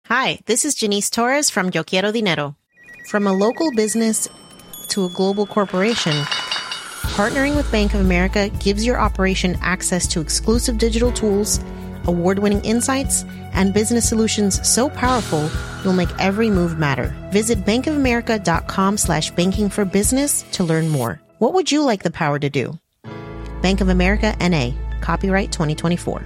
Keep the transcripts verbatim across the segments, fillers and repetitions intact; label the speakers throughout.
Speaker 1: Hi, this is Janice Torres from Yo Quiero Dinero. From a local business to a global corporation, partnering with Bank of America gives your operation access to exclusive digital tools, award-winning insights, and business solutions so powerful you'll make every move matter. Visit bankofamerica.com slash banking for business to learn more. What would you like the power to do? Bank of America, N A. Copyright twenty twenty-four.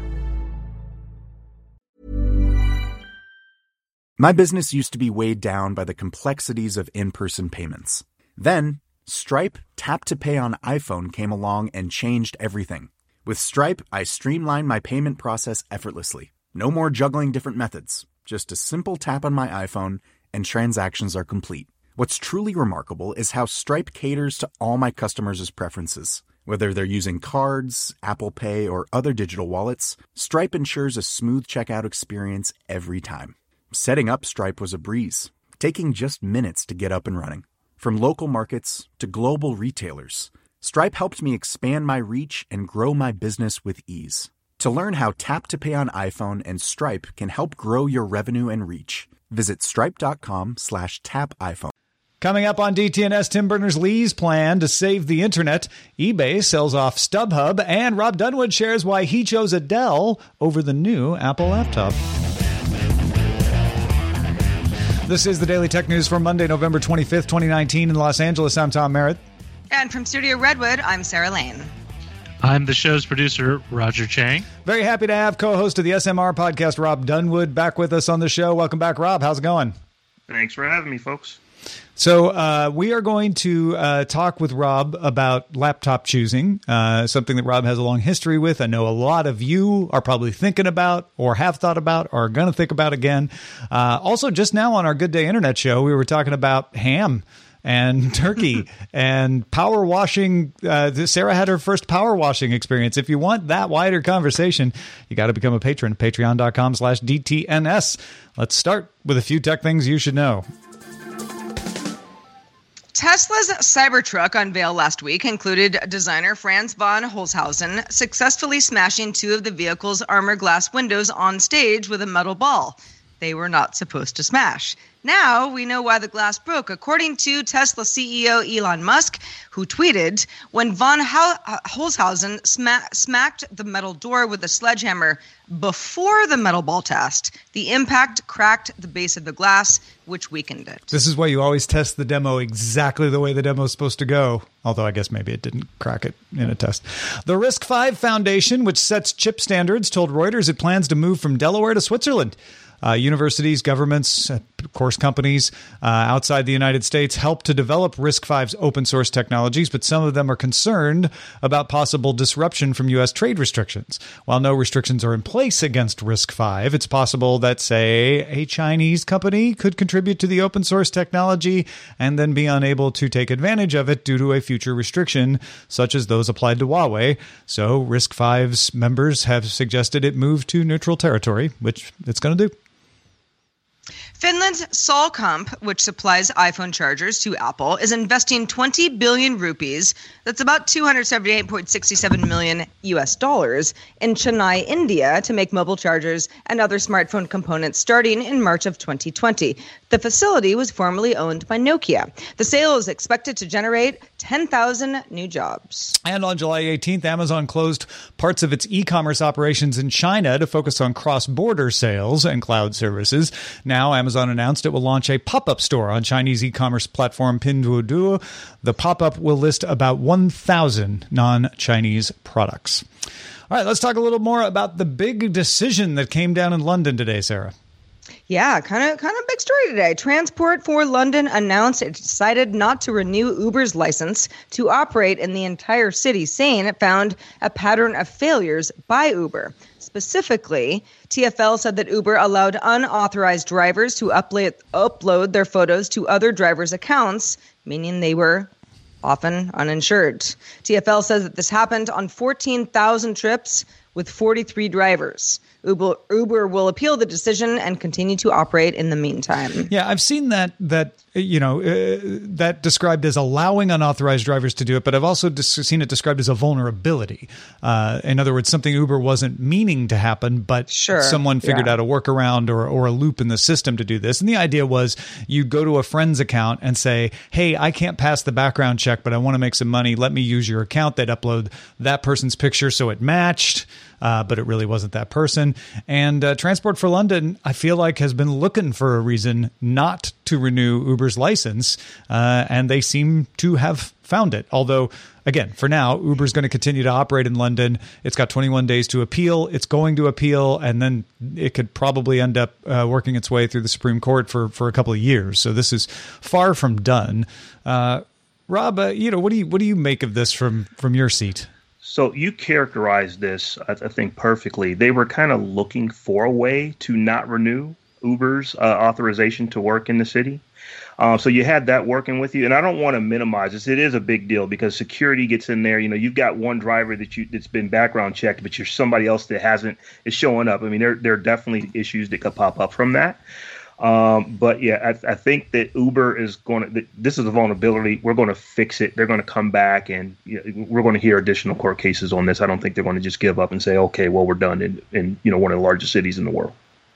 Speaker 2: My business used to be weighed down by the complexities of in-person payments. Then, Stripe Tap to Pay on iPhone came along and changed everything. With Stripe, I streamlined my payment process effortlessly. No more juggling different methods. Just a simple tap on my iPhone and transactions are complete. What's truly remarkable is how Stripe caters to all my customers' preferences. Whether they're using cards, Apple Pay, or other digital wallets, Stripe ensures a smooth checkout experience every time. Setting up Stripe was a breeze, taking just minutes to get up and running. From local markets to global retailers, Stripe helped me expand my reach and grow my business with ease. To learn how Tap to Pay on iPhone and Stripe can help grow your revenue and reach, visit stripe.com slash tap iPhone.
Speaker 3: Coming up on D T N S, Tim Berners-Lee's plan to save the internet, eBay sells off StubHub, and Rob Dunwood shares why he chose a Dell over the new Apple laptop. This is the Daily Tech News for Monday, November twenty-fifth, twenty nineteen in Los Angeles. I'm Tom Merritt.
Speaker 4: And from Studio Redwood, I'm Sarah Lane.
Speaker 5: I'm the show's producer, Roger Chang.
Speaker 3: Very happy to have co-host of the S M R podcast, Rob Dunwood, back with us on the show. Welcome back, Rob. How's it going?
Speaker 6: Thanks for having me, folks.
Speaker 3: So uh, we are going to uh, talk with Rob about laptop choosing, uh, something that Rob has a long history with. I know a lot of you are probably thinking about or have thought about or are going to think about again. Uh, also, just now on our Good Day Internet show, we were talking about ham and turkey and power washing. Uh, Sarah had her first power washing experience. If you want that wider conversation, you got to become a patron, patreon.com slash DTNS. Let's start with a few tech things you should know.
Speaker 4: Tesla's Cybertruck unveil last week included designer Franz von Holzhausen successfully smashing two of the vehicle's armor glass windows on stage with a metal ball they were not supposed to smash. Now we know why the glass broke, according to Tesla C E O Elon Musk, who tweeted, when von Holzhausen sma- smacked the metal door with a sledgehammer before the metal ball test, the impact cracked the base of the glass, which weakened it.
Speaker 3: This is why you always test the demo exactly the way the demo is supposed to go, although I guess maybe it didn't crack it in a test. The RISC-V Foundation, which sets chip standards, told Reuters it plans to move from Delaware to Switzerland. Uh, universities, governments, of course, companies uh, outside the United States help to develop RISC-V's open source technologies, but some of them are concerned about possible disruption from U S trade restrictions. While no restrictions are in place against RISC-V, it's possible that, say, a Chinese company could contribute to the open source technology and then be unable to take advantage of it due to a future restriction, such as those applied to Huawei. So RISC-V's members have suggested it move to neutral territory, which it's going to do.
Speaker 4: Finland's Solcomp, which supplies iPhone chargers to Apple, is investing twenty billion rupees, that's about two hundred seventy-eight point six seven million U S dollars, in Chennai, India, to make mobile chargers and other smartphone components starting in March of twenty twenty. The facility was formerly owned by Nokia. The sale is expected to generate ten thousand new jobs.
Speaker 3: And on July eighteenth, Amazon closed parts of its e-commerce operations in China to focus on cross-border sales and cloud services. Now, Amazon announced it will launch a pop-up store on Chinese e-commerce platform Pinduoduo. The pop-up will list about one thousand non-Chinese products. All right, let's talk a little more about the big decision that came down in London today, Sarah.
Speaker 4: Yeah, kind of kind of big story today. Transport for London announced it decided not to renew Uber's license to operate in the entire city, saying it found a pattern of failures by Uber. Specifically, T F L said that Uber allowed unauthorized drivers to upload, upload their photos to other drivers' accounts, meaning they were often uninsured. T F L says that this happened on fourteen thousand trips with forty-three drivers. Uber, Uber will appeal the decision and continue to operate in the meantime.
Speaker 3: Yeah, I've seen that, that you know, uh, that described as allowing unauthorized drivers to do it, but I've also dis- seen it described as a vulnerability. Uh, in other words, something Uber wasn't meaning to happen, but
Speaker 4: sure,
Speaker 3: someone figured
Speaker 4: yeah.
Speaker 3: out a workaround or, or a loop in the system to do this. And the idea was you go to a friend's account and say, hey, I can't pass the background check, but I want to make some money. Let me use your account. They'd upload that person's picture so it matched. Uh, but it really wasn't that person. And uh, Transport for London, I feel like, has been looking for a reason not to renew Uber's license, uh, and they seem to have found it. Although, again, for now, Uber's going to continue to operate in London. It's got twenty-one days to appeal. It's going to appeal, and then it could probably end up uh, working its way through the Supreme Court for, for a couple of years. So this is far from done. Uh, Rob, uh, you know, what do you what do you make of this from from your seat?
Speaker 6: So you characterized this, I, I think, perfectly. They were kind of looking for a way to not renew Uber's uh, authorization to work in the city. Uh, so you had that working with you. And I don't want to minimize this. It is a big deal because security gets in there. You know, you've got one driver that you that's been background checked, but you're somebody else that hasn't is showing up. I mean, there, there are definitely issues that could pop up from that. Um, but yeah, I, I think that Uber is going to, this is a vulnerability. We're going to fix it. They're going to come back and you know, we're going to hear additional court cases on this. I don't think they're going to just give up and say, okay, well, we're done in, in you know, one of the largest cities in the world.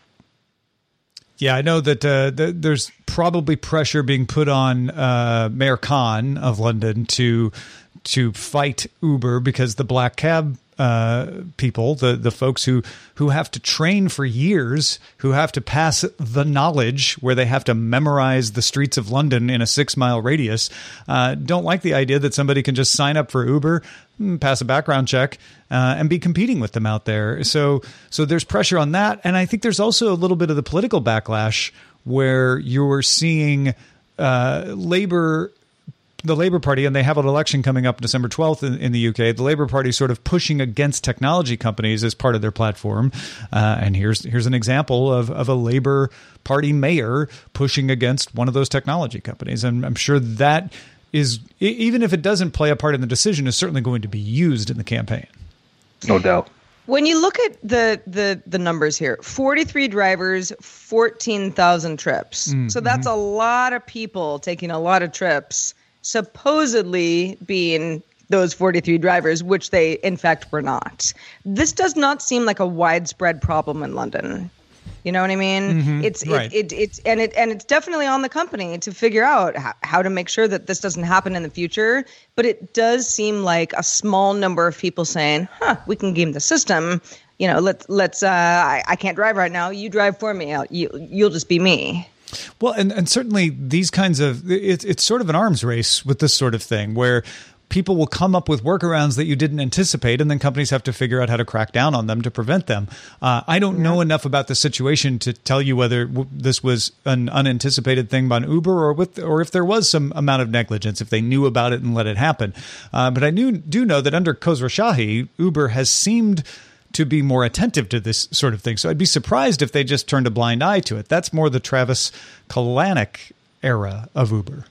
Speaker 3: Yeah, I know that uh, th- there's probably pressure being put on uh, Mayor Khan of London to to fight Uber because the black cab uh, people, the the folks who who have to train for years, who have to pass the knowledge where they have to memorize the streets of London in a six mile radius, uh, don't like the idea that somebody can just sign up for Uber, pass a background check, uh, and be competing with them out there. So so there's pressure on that. And I think there's also a little bit of the political backlash where you're seeing uh, Labour the Labour Party, and they have an election coming up December twelfth in, in the U K, the Labour Party sort of pushing against technology companies as part of their platform. Uh, and here's here's an example of, of a Labour Party mayor pushing against one of those technology companies. And I'm sure that is, even if it doesn't play a part in the decision, is certainly going to be used in the campaign.
Speaker 6: No doubt.
Speaker 4: When you look at the the the numbers here, forty-three drivers, fourteen thousand trips. Mm-hmm. So that's a lot of people taking a lot of trips, supposedly being those forty-three drivers, which they in fact were not. This does not seem like a widespread problem in London. You know what I mean? Mm-hmm. It's
Speaker 3: right.
Speaker 4: it, it it's and it and it's definitely on the company to figure out how, how to make sure that this doesn't happen in the future. But it does seem like a small number of people saying, "Huh, we can game the system." You know, let's let's. Uh, I, I can't drive right now. You drive for me. I'll, you you'll just be me.
Speaker 3: Well, and, and certainly these kinds of it's it's sort of an arms race with this sort of thing where people will come up with workarounds that you didn't anticipate, and then companies have to figure out how to crack down on them to prevent them. Uh, I don't yeah. know enough about the situation to tell you whether w- this was an unanticipated thing by Uber or with, or if there was some amount of negligence, if they knew about it and let it happen. Uh, but I knew, do know that under Khosrowshahi, Uber has seemed to be more attentive to this sort of thing. So I'd be surprised if they just turned a blind eye to it. That's more the Travis Kalanick era of Uber.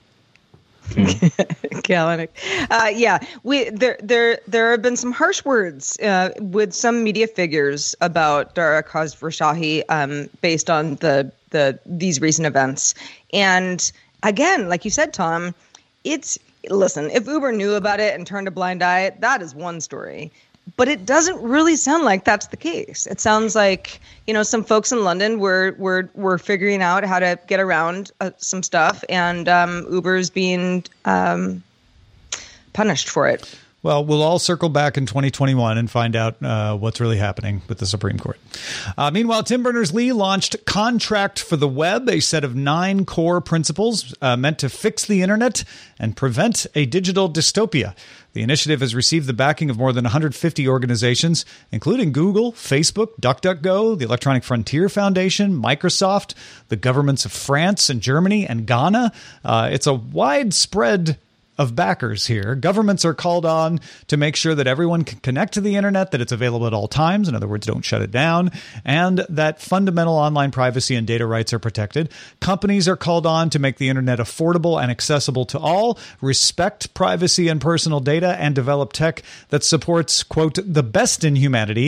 Speaker 4: Kalanick. Uh, yeah, we there there there have been some harsh words uh, with some media figures about Dara Khosrowshahi um, based on the the these recent events. And again, like you said, Tom, it's listen. If Uber knew about it and turned a blind eye, that is one story. But it doesn't really sound like that's the case. It sounds like, you know, some folks in London were were were figuring out how to get around uh, some stuff, and um, Uber's being um, punished for it.
Speaker 3: Well, we'll all circle back in twenty twenty-one and find out uh, what's really happening with the Supreme Court. Uh, meanwhile, Tim Berners-Lee launched Contract for the Web, a set of nine core principles uh, meant to fix the internet and prevent a digital dystopia. The initiative has received the backing of more than one hundred fifty organizations, including Google, Facebook, DuckDuckGo, the Electronic Frontier Foundation, Microsoft, the governments of France and Germany and Ghana. Uh, it's a widespread of backers here. Governments are called on to make sure that everyone can connect to the internet, that it's available at all times. In other words, don't shut it down, and that fundamental online privacy and data rights are protected. Companies are called on to make the internet affordable and accessible to all, respect privacy and personal data, and develop tech that supports, quote, the best in humanity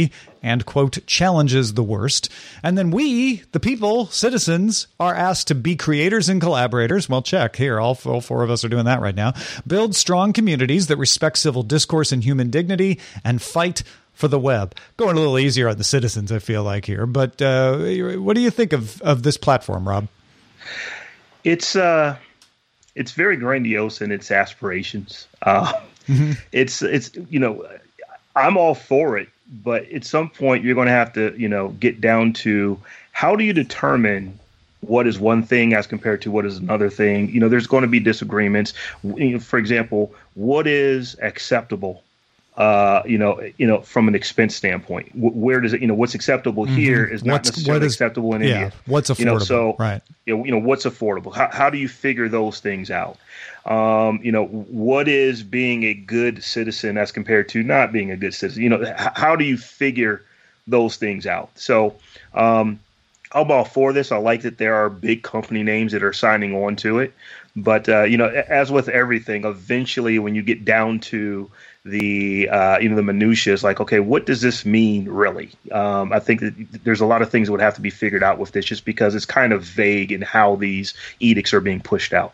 Speaker 3: and, quote, challenges the worst. And then we, the people, citizens, are asked to be creators and collaborators. Well, check here. All, all four of us are doing that right now. Build strong communities that respect civil discourse and human dignity and fight for the web. Going a little easier on the citizens, I feel like here. But uh, what do you think of, of this platform, Rob?
Speaker 6: It's uh, it's very grandiose in its aspirations. Uh, mm-hmm. It's it's you know, I'm all for it, but at some point you're going to have to you know get down to how do you determine what is one thing as compared to what is another thing. You know, there's going to be disagreements. You know, for example, what is acceptable? Uh, you know, you know, from an expense standpoint, where does it, you know, what's acceptable mm-hmm. here is not
Speaker 3: what's,
Speaker 6: necessarily
Speaker 3: what is,
Speaker 6: acceptable in
Speaker 3: yeah,
Speaker 6: India.
Speaker 3: What's affordable,
Speaker 6: you know, so,
Speaker 3: right?
Speaker 6: You know, you know, what's affordable? How, how do you figure those things out? Um, you know, what is being a good citizen as compared to not being a good citizen? You know, h- how do you figure those things out? So, um, I'm all for this. I like that there are big company names that are signing on to it. But, uh, you know, as with everything, eventually when you get down to the, uh, you know, the minutiae, is like, okay, what does this mean really? Um, I think that there's a lot of things that would have to be figured out with this just because it's kind of vague in how these edicts are being pushed out.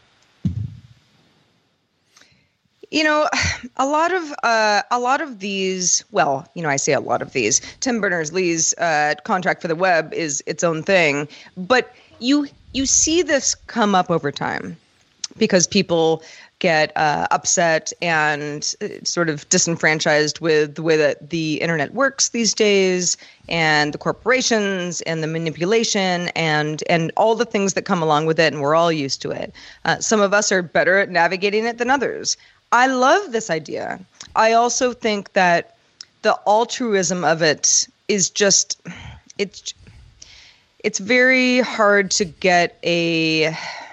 Speaker 4: You know, a lot of uh, a lot of these. Well, you know, I say a lot of these. Tim Berners-Lee's uh, contract for the web is its own thing, but you you see this come up over time because people get uh, upset and sort of disenfranchised with the way that the internet works these days, and the corporations and the manipulation and and all the things that come along with it, and we're all used to it. Uh, some of us are better at navigating it than others. I love this idea. I also think that the altruism of it is just, it's, it's very hard to get a,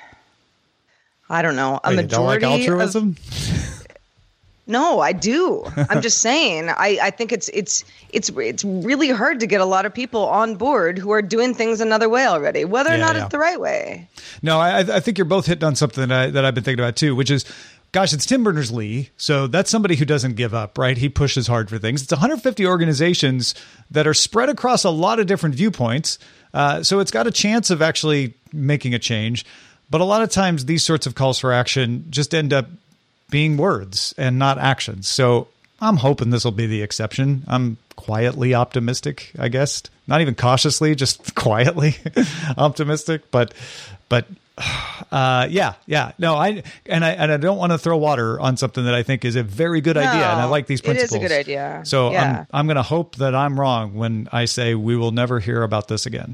Speaker 4: I don't know, a
Speaker 3: Wait,
Speaker 4: majority.
Speaker 3: you don't like altruism?
Speaker 4: Of, no, I do. I'm just saying, I, I think it's, it's, it's, it's really hard to get a lot of people on board who are doing things another way already, whether or
Speaker 3: yeah,
Speaker 4: not
Speaker 3: yeah.
Speaker 4: it's the right way.
Speaker 3: No, I, I think you're both hitting on something that, I, that I've been thinking about too, which is, gosh, it's Tim Berners-Lee, so that's somebody who doesn't give up, right? He pushes hard for things. It's one hundred fifty organizations that are spread across a lot of different viewpoints, uh, so it's got a chance of actually making a change. But a lot of times these sorts of calls for action just end up being words and not actions. So I'm hoping this will be the exception. I'm quietly optimistic, I guess. Not even cautiously, just quietly optimistic. But, but. Uh, yeah, yeah, no, I and I and I don't want to throw water on something that I think is a very good
Speaker 4: no,
Speaker 3: idea, and I like these principles.
Speaker 4: It is a good idea.
Speaker 3: So
Speaker 4: yeah.
Speaker 3: I'm I'm going to hope that I'm wrong when I say we will never hear about this again.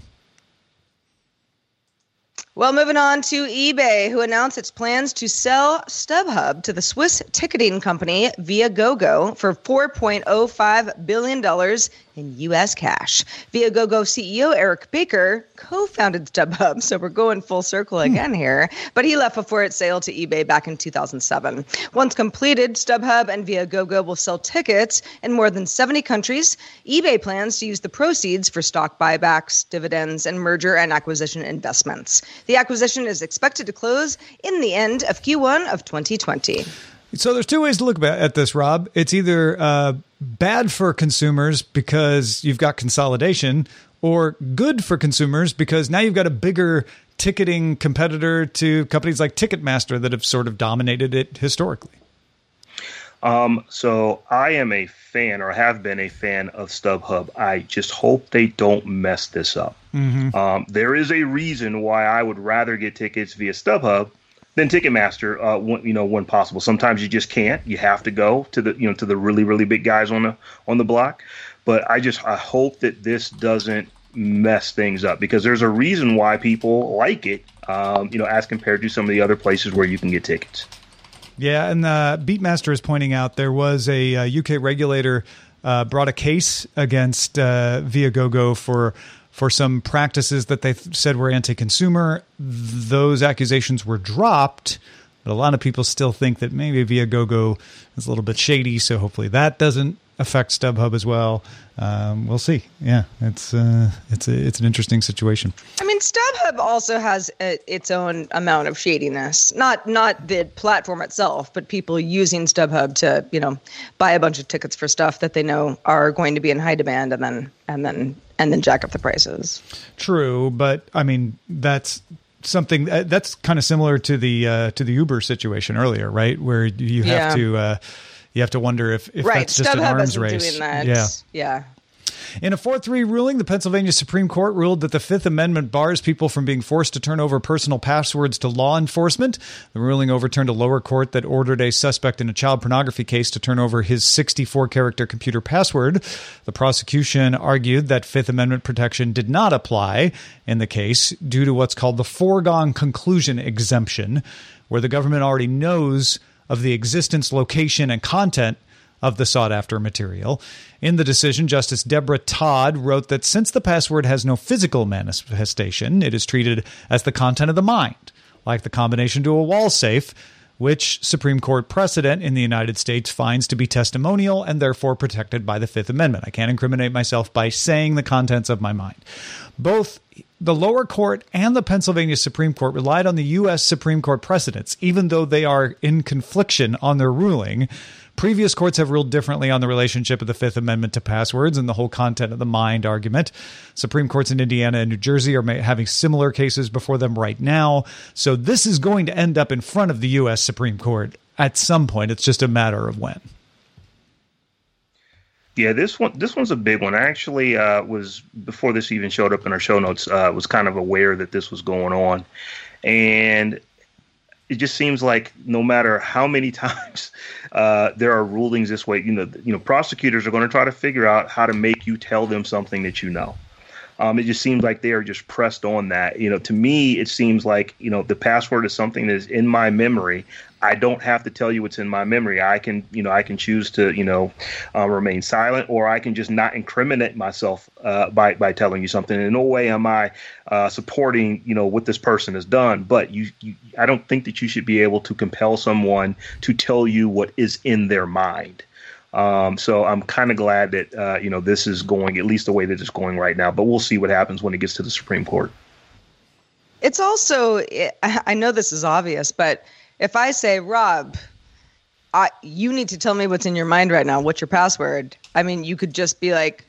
Speaker 4: Well, moving on to eBay, who announced its plans to sell StubHub to the Swiss ticketing company Viagogo for four point oh five billion dollars in U S cash. Viagogo C E O Eric Baker co-founded StubHub, so we're going full circle again here, but he left before its sale to eBay back in two thousand seven. Once completed, StubHub and Viagogo will sell tickets in more than seventy countries. eBay plans to use the proceeds for stock buybacks, dividends, and merger and acquisition investments. The acquisition is expected to close in the end of Q one of twenty twenty.
Speaker 3: So there's two ways to look at this, Rob. It's either uh, bad for consumers because you've got consolidation, or good for consumers because now you've got a bigger ticketing competitor to companies like Ticketmaster that have sort of dominated it historically.
Speaker 6: Um, so I am a fan, or have been a fan, of StubHub. I just hope they don't mess this up. Mm-hmm. Um, there is a reason why I would rather get tickets via StubHub than Ticketmaster, uh, when, you know, when possible. Sometimes you just can't. You have to go to the, you know, to the really, really big guys on the on the block. But I just I hope that this doesn't mess things up, because there's a reason why people like it, um, you know, as compared to some of the other places where you can get tickets.
Speaker 3: Yeah, and uh, Beatmaster is pointing out there was a, a U K regulator uh, brought a case against uh, Viagogo for for some practices that they th- said were anti-consumer. Those accusations were dropped, But a lot of people still think that maybe Viagogo is a little bit shady, so hopefully that doesn't affect StubHub as well. Um, we'll see. Yeah, it's uh, it's a, it's an interesting situation.
Speaker 4: I mean, StubHub also has a, its own amount of shadiness. Not not the platform itself, but people using StubHub to, you know, buy a bunch of tickets for stuff that they know are going to be in high demand, and then and then and then jack up the prices.
Speaker 3: True, but I mean that's something that's kind of similar to the uh, to the Uber situation earlier, right? Where you have
Speaker 4: yeah.
Speaker 3: to. Uh, You have to wonder if, if
Speaker 4: right.
Speaker 3: that's just
Speaker 4: StubHub
Speaker 3: an arms
Speaker 4: isn't
Speaker 3: race.
Speaker 4: Doing that.
Speaker 3: Yeah.
Speaker 4: Yeah.
Speaker 3: In a four three ruling, the Pennsylvania Supreme Court ruled that the Fifth Amendment bars people from being forced to turn over personal passwords to law enforcement. The ruling overturned a lower court that ordered a suspect in a child pornography case to turn over his sixty-four character computer password. The prosecution argued that Fifth Amendment protection did not apply in the case due to what's called the foregone conclusion exemption, where the government already knows of the existence, location, and content of the sought-after material. In the decision, Justice Deborah Todd wrote that since the password has no physical manifestation, it is treated as the content of the mind, like the combination to a wall safe, which Supreme Court precedent in the United States finds to be testimonial and therefore protected by the Fifth Amendment. I can't incriminate myself by saying the contents of my mind. Both the lower court and the Pennsylvania Supreme Court relied on the U S Supreme Court precedents, even though they are in confliction on their ruling. Previous courts have ruled differently on the relationship of the Fifth Amendment to passwords and the whole content of the mind argument. Supreme Courts in Indiana and New Jersey are having similar cases before them right now. So this is going to end up in front of the U S Supreme Court at some point. It's just a matter of when.
Speaker 6: Yeah, this one this one's a big one. I actually uh, was, before this even showed up in our show notes, uh, was kind of aware that this was going on. And it just seems like no matter how many times uh, there are rulings this way, you know, you know, prosecutors are going to try to figure out how to make you tell them something that you know. Um, it just seems like they are just pressed on that. You know, to me, it seems like, you know, the password is something that is in my memory. I don't have to tell you what's in my memory. I can, you know, I can choose to, you know, uh, remain silent, or I can just not incriminate myself uh, by by telling you something. In no way am I uh, supporting, you know, what this person has done. But you, you, I don't think that you should be able to compel someone to tell you what is in their mind. Um, so I'm kind of glad that, uh, you know, this is going at least the way that it's going right now. But we'll see what happens when it gets to the Supreme Court.
Speaker 4: It's also, I know this is obvious, but if I say, Rob, I, you need to tell me what's in your mind right now. What's your password? I mean, you could just be like,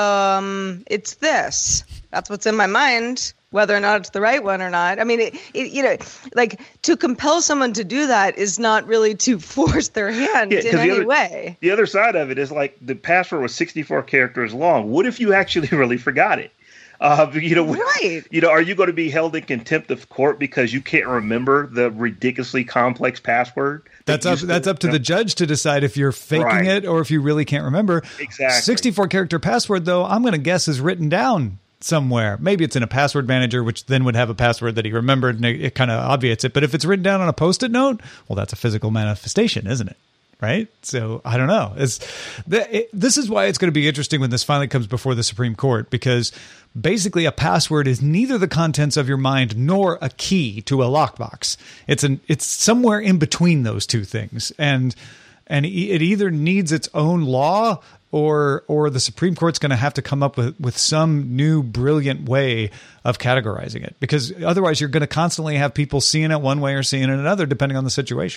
Speaker 4: um, it's this. That's what's in my mind, whether or not it's the right one or not. I mean, it, it, you know, like to compel someone to do that is not really to force their hand yeah, in any
Speaker 6: other,
Speaker 4: way.
Speaker 6: The other side of it is like the password was sixty-four characters long. What if you actually really forgot it? Uh, you know,
Speaker 4: right.
Speaker 6: You know, are you going to be held in contempt of court because you can't remember the ridiculously complex password? That
Speaker 3: that's up. Still, that's up to you know? the judge to decide if you're faking right. it or if you really can't remember.
Speaker 6: Exactly.
Speaker 3: sixty-four character password, though, I'm going to guess is written down somewhere. Maybe it's in a password manager, which then would have a password that he remembered, and it, it kind of obviates it. But if it's written down on a Post-it note, well, that's a physical manifestation, isn't it? Right? So I don't know. It's the, it, this is why it's going to be interesting when this finally comes before the Supreme Court, because basically a password is neither the contents of your mind nor a key to a lockbox. It's an it's somewhere in between those two things, and and it either needs its own law or or the Supreme Court's going to have to come up with with some new brilliant way of categorizing it, because otherwise you're going to constantly have people seeing it one way or seeing it another depending on the situation.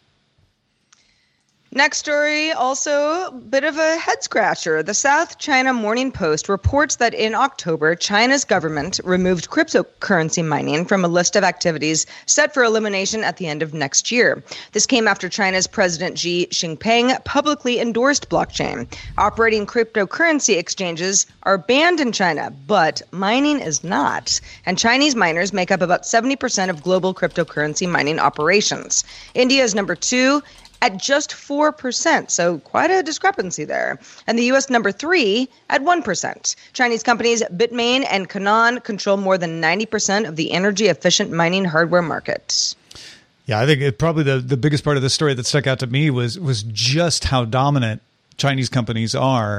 Speaker 4: Next story, also a bit of a head scratcher. The South China Morning Post reports that in October, China's government removed cryptocurrency mining from a list of activities set for elimination at the end of next year. This came after China's President Xi Jinping publicly endorsed blockchain. Operating cryptocurrency exchanges are banned in China, but mining is not. And Chinese miners make up about seventy percent of global cryptocurrency mining operations. India is number two at just four percent, so quite a discrepancy there. And the U S number three at one percent. Chinese companies Bitmain and Canaan control more than ninety percent of the energy-efficient mining hardware market.
Speaker 3: Yeah, I think it, probably the, the biggest part of this story that stuck out to me was was just how dominant Chinese companies are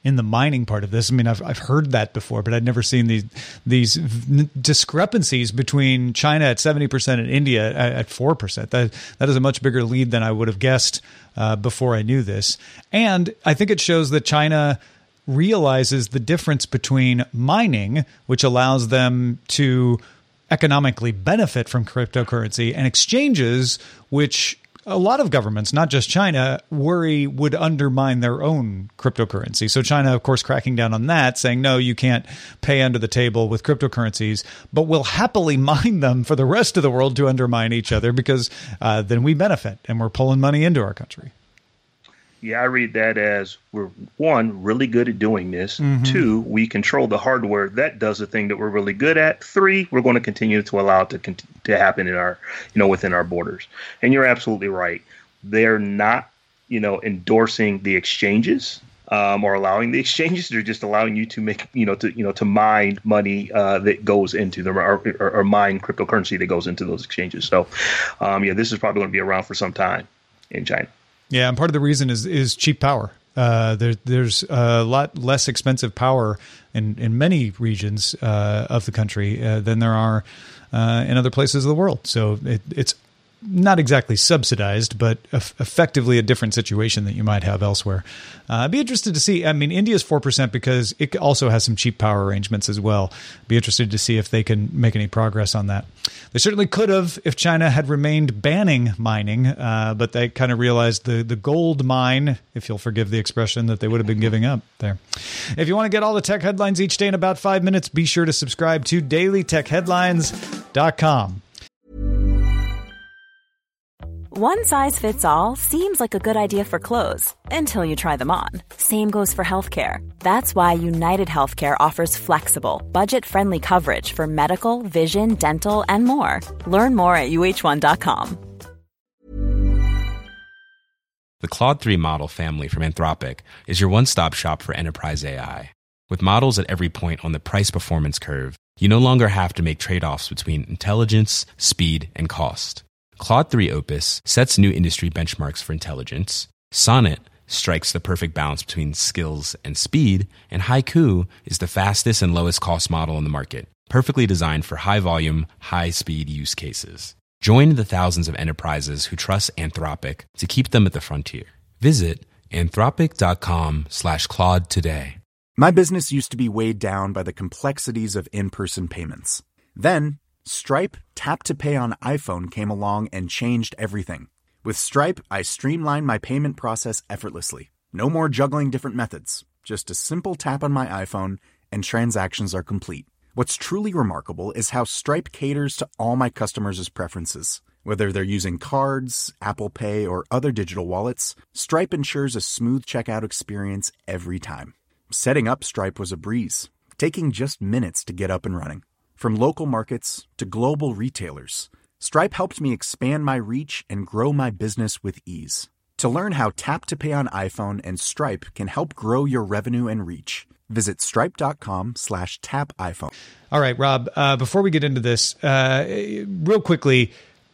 Speaker 3: in the mining part of this. I mean, I've I've heard that before, but I'd never seen these these discrepancies between China at seventy percent and India at four percent. That that is a much bigger lead than I would have guessed uh, before I knew this. And I think it shows that China realizes the difference between mining, which allows them to economically benefit from cryptocurrency, and exchanges, which a lot of governments, not just China, worry would undermine their own cryptocurrency. So China, of course, cracking down on that, saying, no, you can't pay under the table with cryptocurrencies, but we'll happily mine them for the rest of the world to undermine each other, because uh, then we benefit and we're pulling money into our country.
Speaker 6: Yeah, I read that as we're, one, really good at doing this. Mm-hmm. Two, we control the hardware that does the thing that we're really good at. Three, we're going to continue to allow it to con- to happen in our, you know, within our borders. And you're absolutely right. They're not, you know, endorsing the exchanges um, or allowing the exchanges. They're just allowing you to make, you know, to you know, to mine money uh, that goes into them, or, or, or mine cryptocurrency that goes into those exchanges. So, um, yeah, this is probably going to be around for some time in China.
Speaker 3: Yeah, and part of the reason is is cheap power. Uh, there, there's a lot less expensive power in, in many regions uh, of the country uh, than there are uh, in other places of the world. So it, it's not exactly subsidized, but eff- effectively a different situation that you might have elsewhere. Uh, I'd be interested to see. I mean, India's four percent because it also has some cheap power arrangements as well. Be interested to see if they can make any progress on that. They certainly could have if China had remained banning mining, uh, but they kind of realized the, the gold mine, if you'll forgive the expression, that they would have been giving up there. If you want to get all the tech headlines each day in about five minutes, be sure to subscribe to daily tech headlines dot com.
Speaker 7: One size fits all seems like a good idea for clothes until you try them on. Same goes for healthcare. That's why United Healthcare offers flexible, budget-friendly coverage for medical, vision, dental, and more. Learn more at U H one dot com.
Speaker 8: The Claude three model family from Anthropic is your one-stop shop for enterprise A I. With models at every point on the price-performance curve, you no longer have to make trade-offs between intelligence, speed, and cost. Claude three Opus sets new industry benchmarks for intelligence. Sonnet strikes the perfect balance between skills and speed. And Haiku is the fastest and lowest cost model in the market, perfectly designed for high volume, high speed use cases. Join the thousands of enterprises who trust Anthropic to keep them at the frontier. Visit anthropic.com slash Claude today.
Speaker 2: My business used to be weighed down by the complexities of in-person payments. Then Stripe Tap to Pay on iPhone came along and changed everything. With Stripe, I streamlined my payment process effortlessly. No more juggling different methods. Just a simple tap on my iPhone and transactions are complete. What's truly remarkable is how Stripe caters to all my customers' preferences. Whether they're using cards, Apple Pay, or other digital wallets, Stripe ensures a smooth checkout experience every time. Setting up Stripe was a breeze, taking just minutes to get up and running. From local markets to global retailers, Stripe helped me expand my reach and grow my business with ease. To learn how Tap to Pay on iPhone and Stripe can help grow your revenue and reach, visit stripe.com slash tap iPhone.
Speaker 3: All right, Rob, uh, before we get into this, uh, real quickly,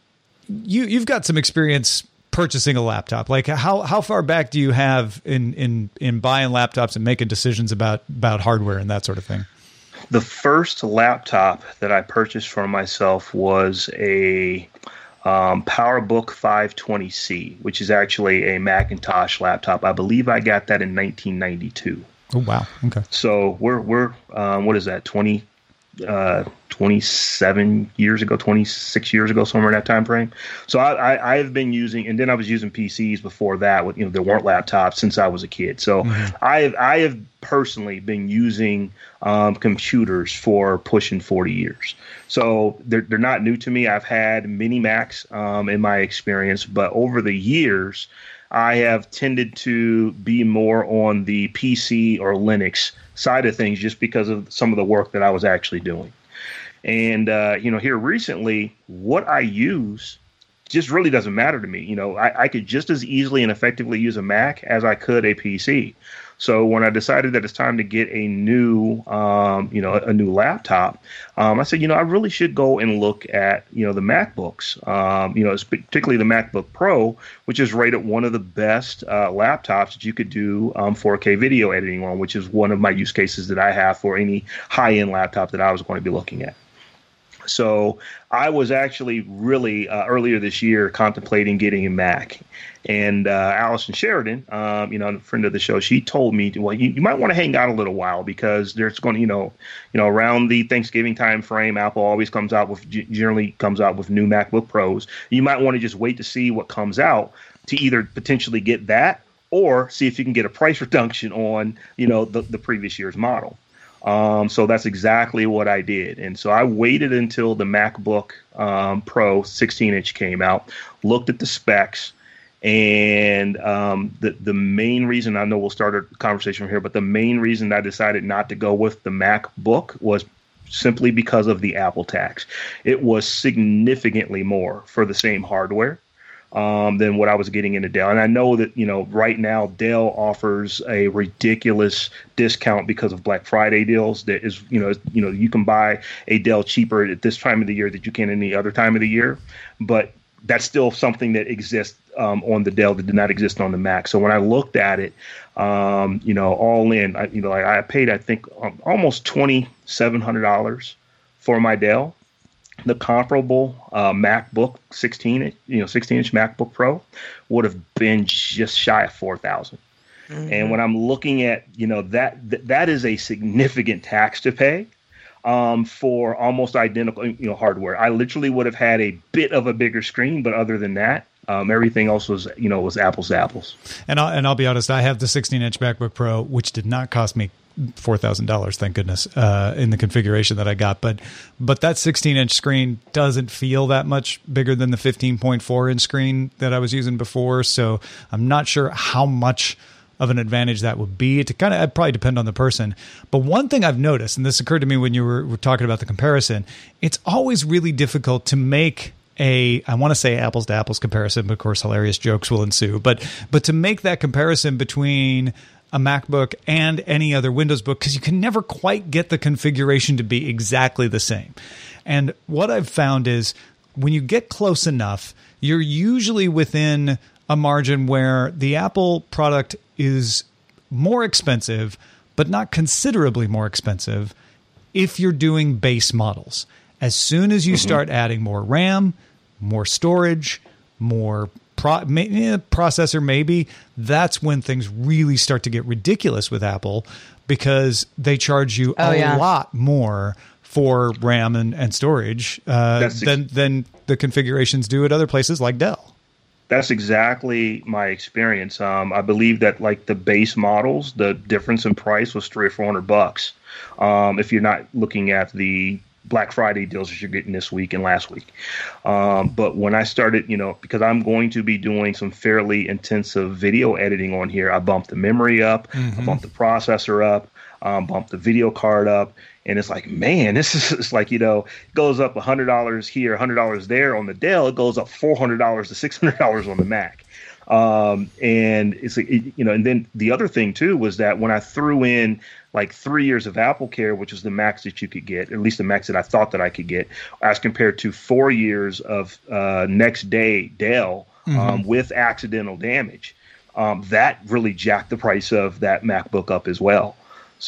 Speaker 3: you, you've got some experience purchasing a laptop. Like how, how far back do you have in, in, in buying laptops and making decisions about, about hardware and that sort of thing?
Speaker 6: The first laptop that I purchased for myself was a um, PowerBook five twenty C, which is actually a Macintosh laptop. I believe I got that in nineteen ninety-two.
Speaker 3: Oh, wow. Okay.
Speaker 6: So we're, we're um, what is that, twenty, uh, twenty-seven years ago, twenty-six years ago, somewhere in that time frame. So I, I, I've been using, and then I was using P Cs before that. With, you know, there weren't laptops since I was a kid. So mm-hmm. I have, I have personally been using um, computers for pushing forty years. So they're they're not new to me. I've had mini Macs um, in my experience, but over the years, I have tended to be more on the P C or Linux side of things, just because of some of the work that I was actually doing. And, uh, you know, here recently, what I use just really doesn't matter to me. You know, I, I could just as easily and effectively use a Mac as I could a P C. So when I decided that it's time to get a new, um, you know, a new laptop, um, I said, you know, I really should go and look at, you know, the MacBooks, um, you know, particularly the MacBook Pro, which is rated one of the best uh, laptops that you could do um, four K video editing on, which is one of my use cases that I have for any high-end laptop that I was going to be looking at. So I was actually really uh, earlier this year contemplating getting a Mac. And uh, Allison Sheridan, um, you know, a friend of the show, she told me, well, you, you might want to hang out a little while because there's going to, you know, you know, around the Thanksgiving time frame, Apple always comes out with, generally comes out with new MacBook Pros. You might want to just wait to see what comes out to either potentially get that or see if you can get a price reduction on, you know, the, the previous year's model. Um, so that's exactly what I did. And so I waited until the MacBook um, Pro sixteen inch came out, looked at the specs, and um, the, the main reason, I know we'll start a conversation from here, but the main reason I decided not to go with the MacBook was simply because of the Apple tax. It was significantly more for the same hardware. Um, than what I was getting into Dell. And I know that, you know, right now Dell offers a ridiculous discount because of Black Friday deals that is, you know, you know, you can buy a Dell cheaper at this time of the year that you can any other time of the year. But that's still something that exists um, on the Dell that did not exist on the Mac. So when I looked at it, um, you know, all in, I, you know, like I paid, I think, um, almost twenty-seven hundred dollars for my Dell. The comparable uh, MacBook sixteen, you know, sixteen inch MacBook Pro would have been just shy of four thousand. Mm-hmm. And when I'm looking at, you know, that th- that is a significant tax to pay um, for almost identical, you know, hardware. I literally would have had a bit of a bigger screen, but other than that, um, everything else was, you know, was apples to apples.
Speaker 3: And I'll, and I'll be honest, I have the sixteen inch MacBook Pro, which did not cost me four thousand dollars, thank goodness, uh, in the configuration that I got. But but that sixteen inch screen doesn't feel that much bigger than the fifteen point four inch screen that I was using before. So I'm not sure how much of an advantage that would be. It kind of it'd probably depend on the person. But one thing I've noticed, and this occurred to me when you were, were talking about the comparison, it's always really difficult to make a, I want to say apples to apples comparison, but of course hilarious jokes will ensue. But but to make that comparison between a MacBook and any other Windows book, because you can never quite get the configuration to be exactly the same. And what I've found is when you get close enough, you're usually within a margin where the Apple product is more expensive, but not considerably more expensive if you're doing base models. As soon as you mm-hmm. start adding more RAM, more storage, more Pro, may, eh, processor, maybe, that's when things really start to get ridiculous with Apple because they charge you oh, a yeah. lot more for RAM and, and storage uh, ex- than, than the configurations do at other places like Dell.
Speaker 6: That's exactly my experience. Um, I believe that like the base models, the difference in price was three or four hundred bucks. Um, if you're not looking at the Black Friday deals that you're getting this week and last week. Um, but when I started, you know, because I'm going to be doing some fairly intensive video editing on here, I bumped the memory up, mm-hmm. I bumped the processor up, um, bumped the video card up. And it's like, man, this is it's like, you know, it goes up one hundred dollars here, one hundred dollars there on the Dell. It goes up four hundred dollars to six hundred dollars on the Mac. Um, and it's, it, you know, and then the other thing too was that when I threw in like three years of Apple Care, which is the max that you could get, at least the max that I thought that I could get, as compared to four years of uh, next day Dell mm-hmm. um, with accidental damage, um, that really jacked the price of that MacBook up as well.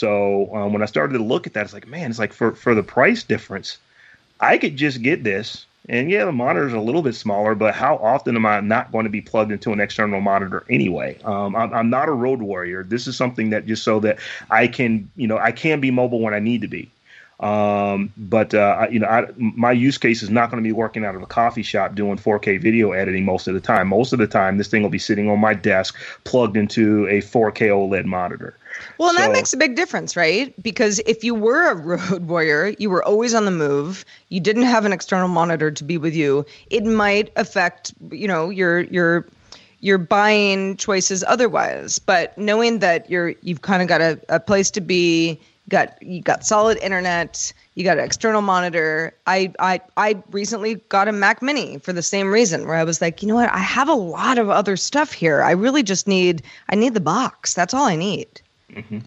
Speaker 6: So um, when I started to look at that, it's like, man, it's like for, for the price difference, I could just get this. And yeah, the monitor's a little bit smaller, but how often am I not going to be plugged into an external monitor anyway? Um, I'm, I'm not a road warrior. This is something that just so that I can, you know, I can be mobile when I need to be. Um, but, uh, I, you know, I, my use case is not going to be working out of a coffee shop doing four K video editing most of the time. Most of the time, this thing will be sitting on my desk plugged into a four K OLED monitor.
Speaker 4: Well, and
Speaker 6: so,
Speaker 4: that makes a big difference, right? Because if you were a road warrior, you were always on the move, you didn't have an external monitor to be with you, it might affect, you know, your your your buying choices otherwise. But knowing that you're you've kind of got a, a place to be, got you got solid internet, you got an external monitor. I, I I recently got a Mac Mini for the same reason, where I was like, you know what, I have a lot of other stuff here. I really just need I need the box. That's all I need.
Speaker 6: Mm-hmm.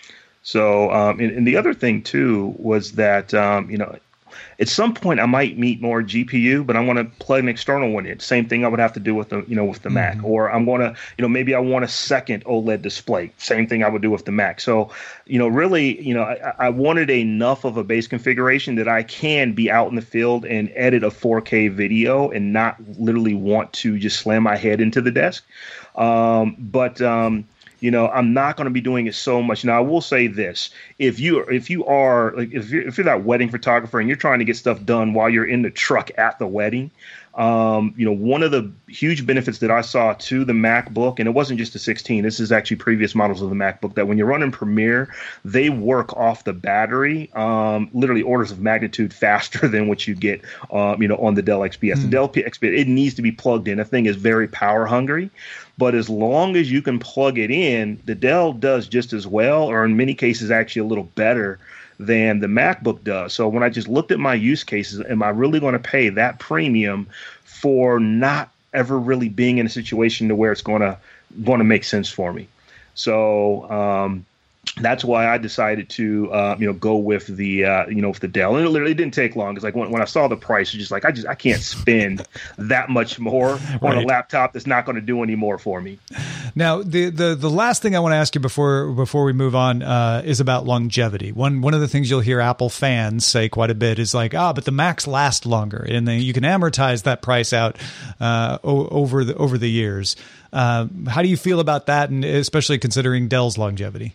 Speaker 6: So, um, and, and the other thing too was that um, you know, at some point I might need more G P U, but I want to plug an external one in. Same thing I would have to do with the you know with the mm-hmm. Mac, or I'm going to you know maybe I want a second OLED display. Same thing I would do with the Mac. So, you know, really, you know, I, I wanted enough of a base configuration that I can be out in the field and edit a four K video and not literally want to just slam my head into the desk. Um, but um, You know, I'm not going to be doing it so much. Now, I will say this: if you if you are like if you're, if you're that wedding photographer and you're trying to get stuff done while you're in the truck at the wedding, um, you know, one of the huge benefits that I saw to the MacBook, and it wasn't just the sixteen. This is actually previous models of the MacBook, that when you're running Premiere, they work off the battery, um, literally orders of magnitude faster than what you get, um, you know, on the Dell X P S. Mm. The Dell X P S, it needs to be plugged in. The thing is very power hungry. But as long as you can plug it in, the Dell does just as well, or in many cases actually a little better than the MacBook does. So when I just looked at my use cases, am I really going to pay that premium for not ever really being in a situation to where it's going to going to make sense for me? So um, that's why I decided to uh, you know go with the uh, you know with the Dell, and it literally didn't take long. It's like when, when I saw the price, it's just like I just I can't spend that much more right. on a laptop that's not going to do any more for me.
Speaker 3: Now, the, the the last thing I want to ask you before before we move on uh, is about longevity. One one of the things you'll hear Apple fans say quite a bit is like, ah, but the Macs last longer, and then you can amortize that price out uh, o- over the over the years. Uh, how do you feel about that, and especially considering Dell's longevity?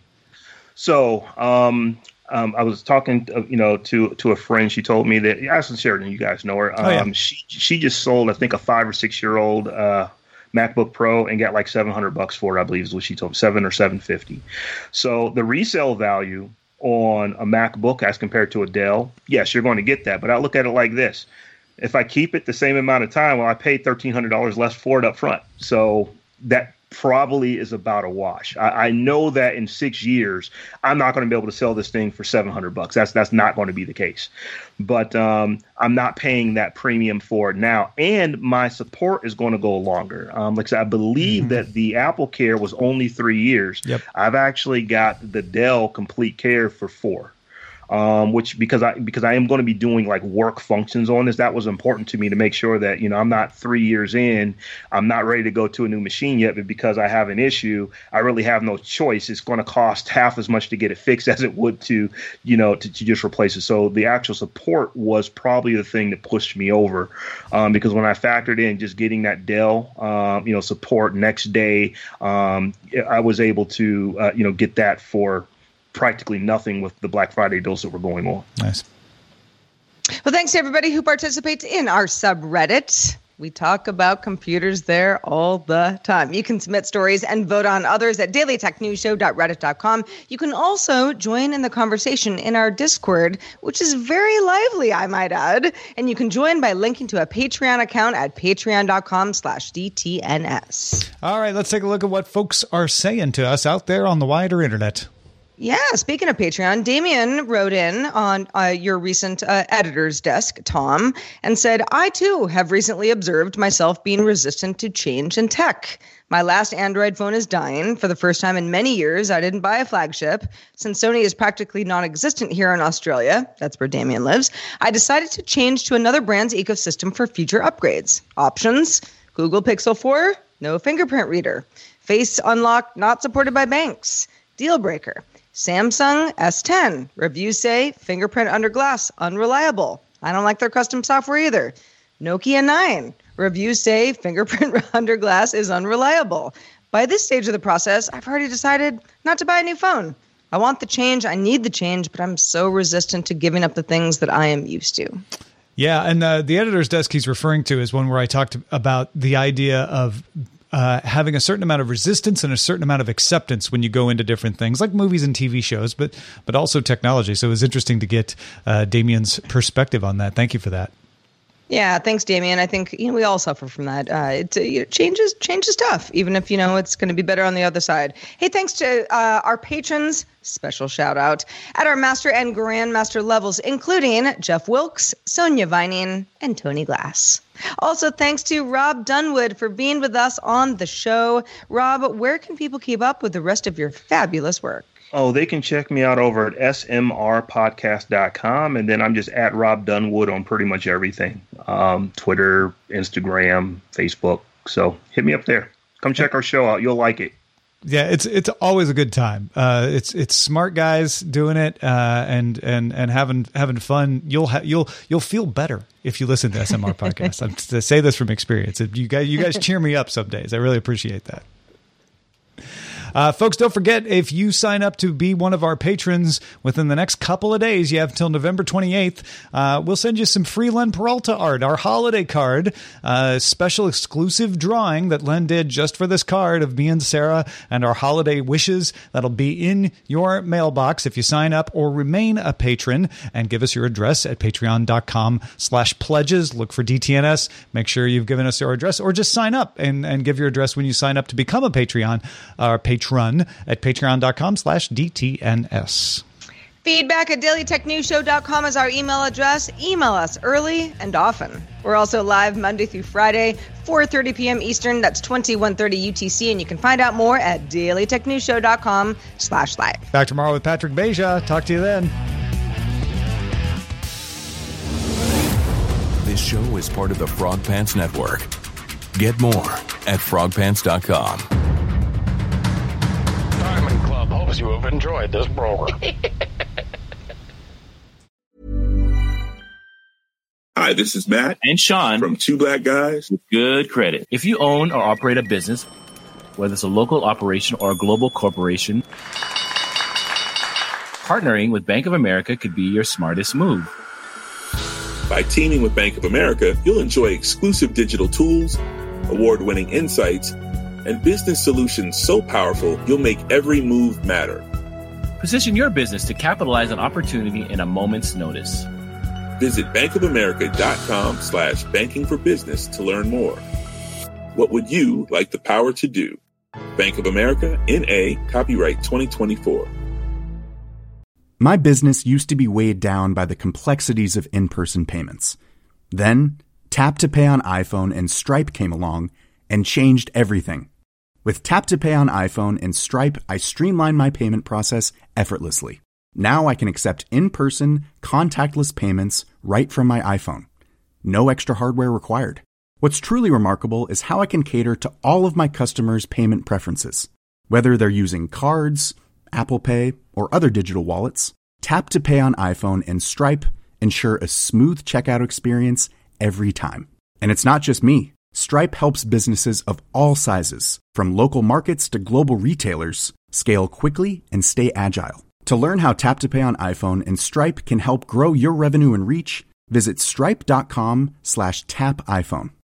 Speaker 6: So um, um, I was talking, to, you know, to to a friend. She told me that Ashley Sheridan, you guys know her. Um, oh, yeah. She she just sold, I think, a five or six year old uh, MacBook Pro and got like seven hundred bucks for it. I believe is what she told me, seven or seven fifty. So the resale value on a MacBook as compared to a Dell, yes, you're going to get that. But I look at it like this: if I keep it the same amount of time, well, I paid thirteen hundred dollars less for it up front. So that probably is about a wash. I, I know that in six years, I'm not going to be able to sell this thing for seven hundred bucks. That's that's not going to be the case. But um, I'm not paying that premium for it now, and my support is going to go longer. Um, like I said, I believe mm-hmm. that the Apple Care was only three years. Yep. I've actually got the Dell Complete Care for four. Um, which because I because I am going to be doing like work functions on this, that was important to me to make sure that, you know, I'm not three years in, I'm not ready to go to a new machine yet, but because I have an issue, I really have no choice. It's going to cost half as much to get it fixed as it would to, you know, to, to just replace it. So the actual support was probably the thing that pushed me over, um, because when I factored in just getting that Dell, um, you know, support next day, um, I was able to, uh, you know, get that for practically nothing with the Black Friday deals that were going on.
Speaker 3: Nice.
Speaker 4: Well, thanks to everybody who participates in our subreddit. We talk about computers there all the time. You can submit stories and vote on others at daily tech news show dot reddit dot com. You can also join in the conversation in our Discord, which is very lively, I might add. And you can join by linking to a Patreon account at patreon dot com slash D T N S.
Speaker 3: All right, let's take a look at what folks are saying to us out there on the wider internet.
Speaker 4: Yeah, speaking of Patreon, Damien wrote in on uh, your recent uh, editor's desk, Tom, and said, I too have recently observed myself being resistant to change in tech. My last Android phone is dying. For the first time in many years, I didn't buy a flagship. Since Sony is practically non-existent here in Australia, that's where Damien lives, I decided to change to another brand's ecosystem for future upgrades. Options: Google Pixel four, no fingerprint reader. Face unlock not supported by banks. Deal breaker: Samsung S ten. Reviews say fingerprint under glass, unreliable. I don't like their custom software either. Nokia nine. Reviews say fingerprint under glass is unreliable. By this stage of the process, I've already decided not to buy a new phone. I want the change, I need the change, but I'm so resistant to giving up the things that I am used to.
Speaker 3: Yeah, and uh, the editor's desk he's referring to is one where I talked about the idea of Uh, having a certain amount of resistance and a certain amount of acceptance when you go into different things like movies and T V shows, but but also technology. So it was interesting to get uh, Damien's perspective on that. Thank you for that.
Speaker 4: Yeah, thanks, Damien. I think you know we all suffer from that. Uh, it uh, you know, changes changes tough, even if you know it's going to be better on the other side. Hey, thanks to uh, our patrons. Special shout out at our master and grandmaster levels, including Jeff Wilkes, Sonia Vining, and Tony Glass. Also, thanks to Rob Dunwood for being with us on the show. Rob, where can people keep up with the rest of your fabulous work?
Speaker 6: Oh, they can check me out over at s m r podcast dot com. And then I'm just at Rob Dunwood on pretty much everything. Um, Twitter, Instagram, Facebook. So hit me up there. Come check our show out. You'll like it.
Speaker 3: Yeah, it's it's always a good time. Uh, it's it's smart guys doing it uh, and and and having having fun. You'll ha- you'll you'll feel better if you listen to S M R podcast. I'm to say this from experience. You guys you guys cheer me up some days. I really appreciate that. Uh, folks, don't forget, if you sign up to be one of our patrons within the next couple of days, you have till November twenty-eighth, uh, we'll send you some free Len Peralta art, our holiday card, uh, special exclusive drawing that Len did just for this card of me and Sarah and our holiday wishes. That'll be in your mailbox if you sign up or remain a patron, and give us your address at patreon.com slash pledges. Look for D T N S. Make sure you've given us your address, or just sign up and, and give your address when you sign up to become a Patreon, or patron. Run at patreon.com slash DTNS.
Speaker 4: Feedback at daily tech news show dot com is our email address. Email us early and often. We're also live Monday through Friday, four thirty p.m. Eastern. That's twenty-one thirty U T C. And you can find out more at daily tech news show dot com slash live.
Speaker 3: Back tomorrow with Patrick Beja. Talk to you then.
Speaker 9: This show is part of the Frog Pants Network. Get more at frog pants dot com.
Speaker 10: Diamond Club hopes you have enjoyed this program.
Speaker 11: Hi, this is Matt
Speaker 12: and Sean
Speaker 11: from Two Black Guys
Speaker 12: with Good Credit. If you own or operate a business, whether it's a local operation or a global corporation, partnering with Bank of America could be your smartest move.
Speaker 11: By teaming with Bank of America, you'll enjoy exclusive digital tools, award-winning insights, and business solutions so powerful you'll make every move matter.
Speaker 12: Position your business to capitalize on opportunity in a moment's notice.
Speaker 11: Visit bankofamerica.com slash banking for business to learn more. What would you like the power to do? Bank of America, N A, copyright twenty twenty-four.
Speaker 2: My business used to be weighed down by the complexities of in-person payments. Then, Tap to Pay on iPhone and Stripe came along and changed everything. With Tap to Pay on iPhone and Stripe, I streamlined my payment process effortlessly. Now I can accept in-person, contactless payments right from my iPhone. No extra hardware required. What's truly remarkable is how I can cater to all of my customers' payment preferences. Whether they're using cards, Apple Pay, or other digital wallets, Tap to Pay on iPhone and Stripe ensure a smooth checkout experience every time. And it's not just me. Stripe helps businesses of all sizes, from local markets to global retailers, scale quickly and stay agile. To learn how Tap to Pay on iPhone and Stripe can help grow your revenue and reach, visit stripe.com slash tap iPhone.